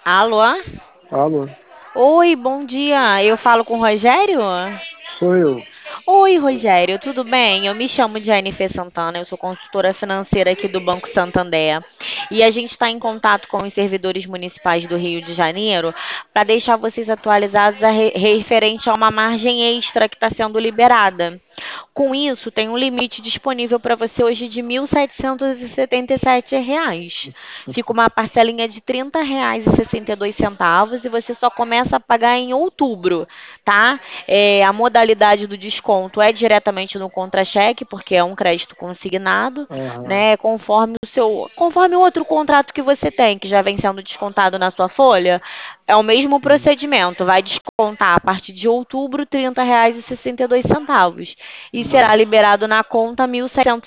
Alô? Alô, Oi, bom dia. Eu falo com o Rogério? sou eu. Oi, Rogério, tudo bem? Eu me chamo Jennifer Santana, eu sou consultora financeira aqui do Banco Santander. E a gente está em contato com os servidores municipais do Rio de Janeiro para deixar vocês atualizados referente a uma margem extra que está sendo liberada. Com isso, tem um limite disponível para você hoje de R$ 1.777. Fica uma parcelinha de R$ 30,62 e você só começa a pagar em outubro, tá? A modalidade do desconto é diretamente no contra-cheque, porque é um crédito consignado, Aham. né? Conforme o outro contrato que você tem, que já vem sendo descontado na sua folha, é o mesmo Sim. procedimento. Vai descontar a partir de outubro R$ 30,62 e será Nossa. liberado na conta R$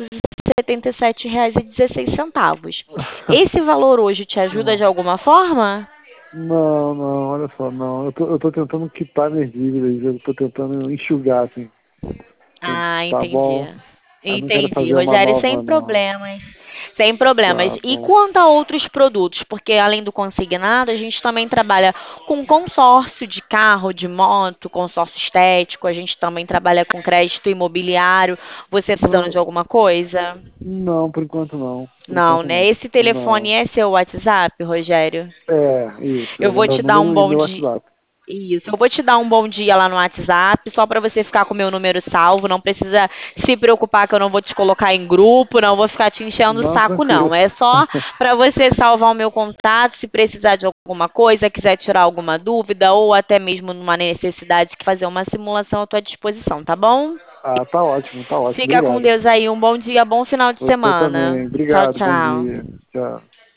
1.777,16. Esse valor hoje te ajuda de Nossa. alguma forma? Não, não, olha só, não. Eu tô tentando quitar minhas dívidas, eu tô tentando enxugar, assim. Ah, Tá entendi. bom? Eu não quero Entendi, fazer uma Rogério, sem nova, não. problemas. Sem problemas. Tá E bom. quanto a outros produtos? Porque além do consignado, a gente também trabalha com consórcio de carro, de moto, consórcio estético, a gente também trabalha com crédito imobiliário. Você precisando de Não, alguma coisa? não, por enquanto não. Por Não, enquanto né? não. Esse telefone Não. é seu WhatsApp, Rogério? Isso. Eu Ele é vou meu te dar um número e bom meu dia. WhatsApp. Isso, eu vou te dar um bom dia lá no WhatsApp, só para você ficar com o meu número salvo. Não precisa se preocupar que eu não vou te colocar em grupo, não vou ficar te enchendo o Não, saco, tranquilo. não. É só para você salvar o meu contato, se precisar de alguma coisa, quiser tirar alguma dúvida ou até mesmo numa necessidade que fazer uma simulação à tua disposição, tá bom? Ah, tá ótimo, tá ótimo. Fica com Obrigado. Deus aí, um bom dia, bom final de Você semana. também. Tchau, Obrigado, bom tchau. dia. Tchau.